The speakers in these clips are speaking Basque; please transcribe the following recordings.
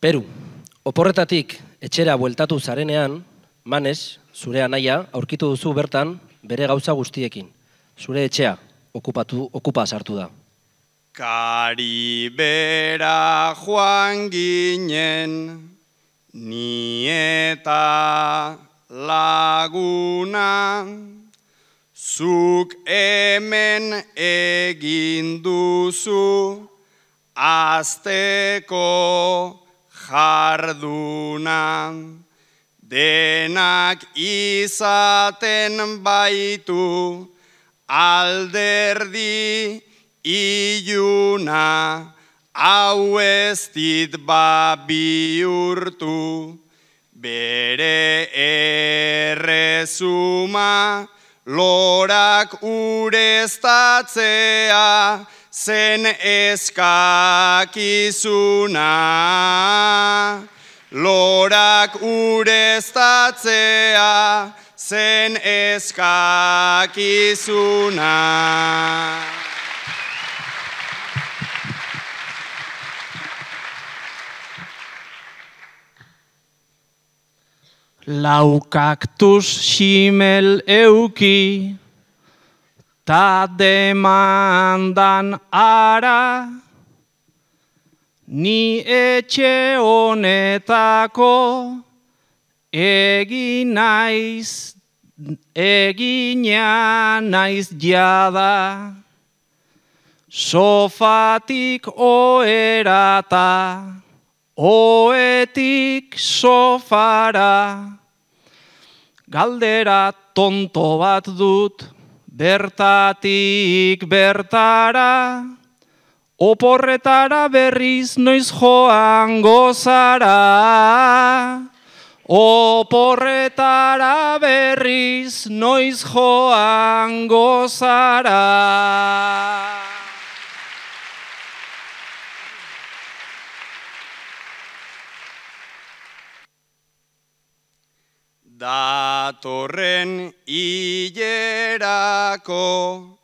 Peru, oporretatik etxera bueltatu zarenean, Manes, zure anaia, aurkitu duzu bertan bere gauza guztiekin. Zure etxea okupa sartu da. Karibera joan ginen, ni eta laguna, zuk hemen egin duzu asteko jarduna, denak izaten baitu alderdi iluna, hau ez dit bihurtu, bere errezuma, lorak ureztatzea, zen eskakizuna. Lorak ureztatzea, zen eskakizuna. Lau kaktus ximel euki, ta demandan ara, ni etxe honetako egina naiz jada, sofatik oherata, oetik sofara, galdera tonto bat dut, bertatik bertara, oporretara berriz noiz joango zara. Oporretara berriz noiz joango zara. Datorren hilerako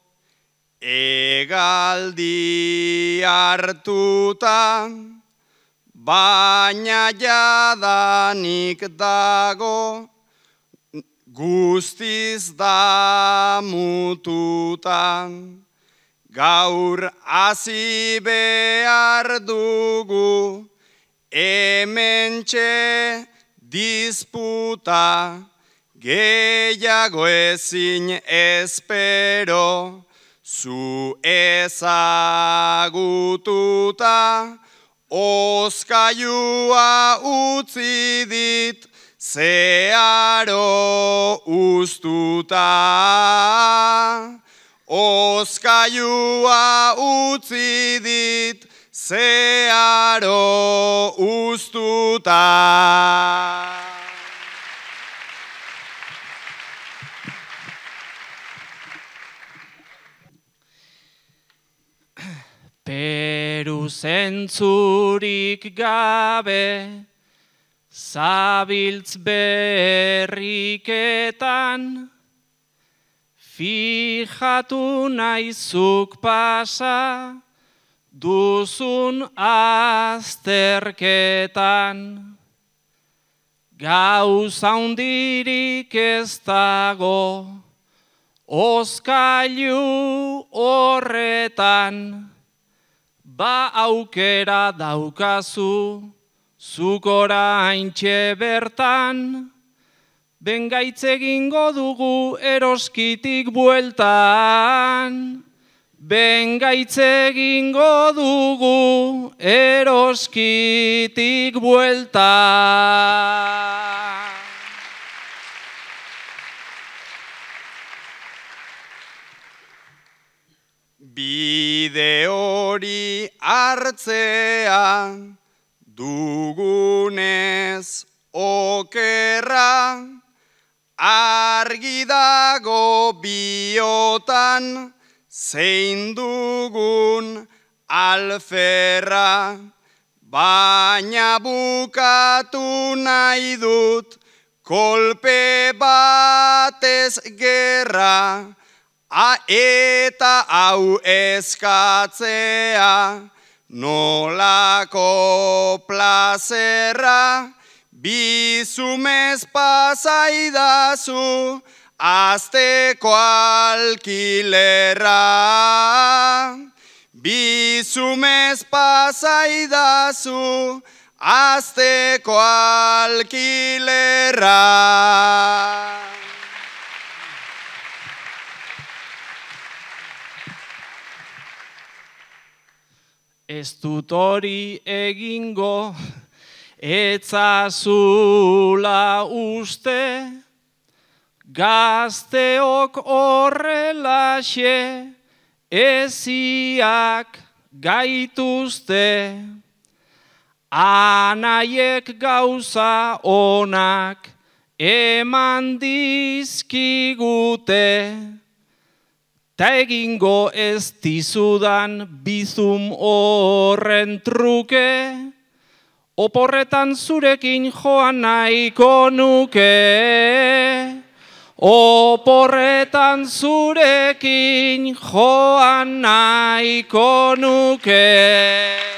hegaldi hartuta, baina jadanik dago guztiz damututa. Gaur hasi behar dugu hementxe disputa, gehiago ezin espero, zu ezagututa, oskailua utzi dit, zeharo uztuta. Oskailua utzi dit, zeharo uztuta. Peru zentzurik gabe, zabiltz berriketan, fijatu naizuk pasa, duzun azterketan. Gauza hundirik ez dago, oskailu horretan, ba aukera daukazu, zuk oraintxe bertan, bengaitz egingo dugu eroskitik bueltan. Bengaitz egingo dugu eroskitik bueltan. Bide hori hartzea dugunez okerra, argi dago biotan zein dugun alferra, baina bukatu nahi dut kolpe batez gerra, eta hau eskatzea, nolako plazerra, bizumez pasaidazu, azteko alkilerra. Bizumez pasaidazu, azteko alkilerra. Ez dut hori egingo, etzazula uste, gazteok horrelaxe, eziak gaituzte. Anaiek gauza onak eman dizkigute, ta egingo ez dizudan bizum horren truke, oporretan zurekin joan nahiko nuke. Oporretan zurekin joan nahiko nuke.